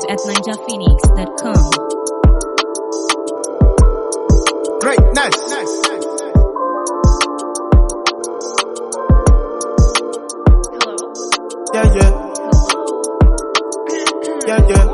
at ninjaphoenix.com. Greatness. Yeah.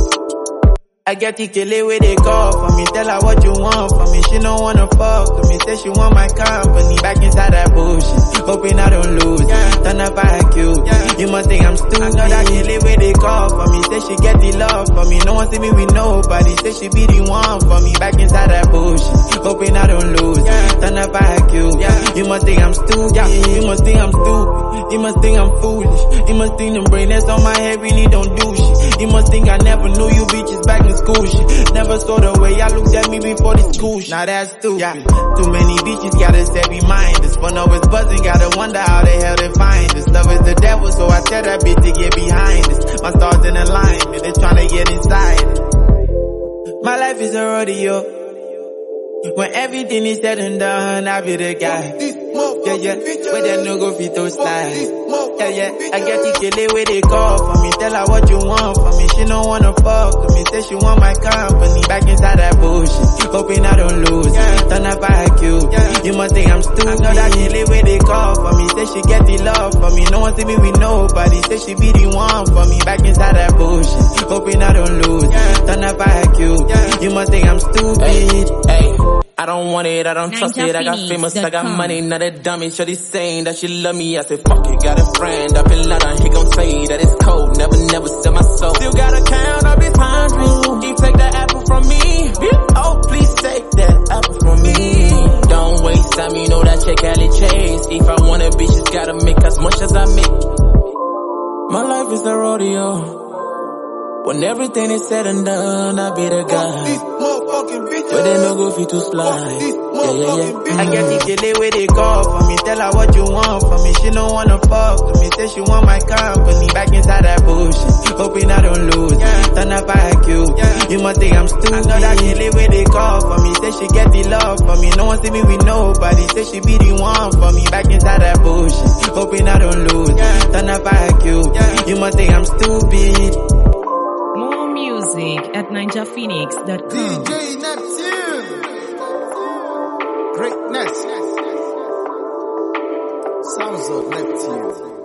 I get the killer where they call for me. Tell her what you want from me. She don't wanna fuck with me. Say she want my company. Back inside that bullshit. Hoping I don't lose. Turn up IQ. You must think I'm stupid. I know that killer where they call for me. Say she get the love for me. No one see me with nobody. Say she be the one for me. Back inside that bullshit. Hoping I don't lose. Turn up IQ. You must think I'm stupid. You must think I'm stupid. You must think I'm foolish. You must think the brain that's on my head really don't do shit. You must think I never knew you bitches back in school shit. Never saw the way y'all looked at me before the school shit. Now that's stupid. Too many bitches gotta say behind us. Fun always buzzing, gotta wonder how the hell they find us. Love is the devil, so I tell that bitch to get behind us. My stars in alignment, they tryna get inside us. My life is a rodeo. When everything is said and done, I'll be the guy. Where that no go fit to slide. I get the killer where they call for me. Tell her what you want from me. She don't wanna fuck with me. Say she want my company. Back inside that bullshit. Hoping I don't lose. Turn up IQ. You must think I'm stupid. I know that killer where they call for me. Say she get the love for me. No one see me with nobody. Say she be the one for me. Back inside that bullshit. Hoping I don't lose. Turn up IQ. You must think I'm stupid. Hey. I don't want it, I don't trust it, I got famous, I got money, not a dummy. Shorty saying that she love me, I said fuck it, got a friend up in London, he gon' say that it's cold, never sell my soul. Still gotta count up his hundreds, he take the apple from me, oh please take that apple from me. Don't waste time, you know that check Cali chase, if I want a bitch, it's gotta make as much as I make. My life is a rodeo, when everything is said and done, I'll be the guy. Where they no go fit to slide. I get the killer where they call for me. Tell her what you want from me. She don't wanna fuck with me. Say she want my company. Back inside that bullshit. Hoping I don't lose. Turn up IQ. You must think I'm stupid. I know that killer where they call for me. Say she get the love for me. No one see me with nobody. Say she be the one for me. Back inside that bullshit. Hoping I don't lose. Turn up IQ. You must think I'm stupid. More music at ninjaphoenix.com. DJ Neptune. Greatness. Sounds of Neptune.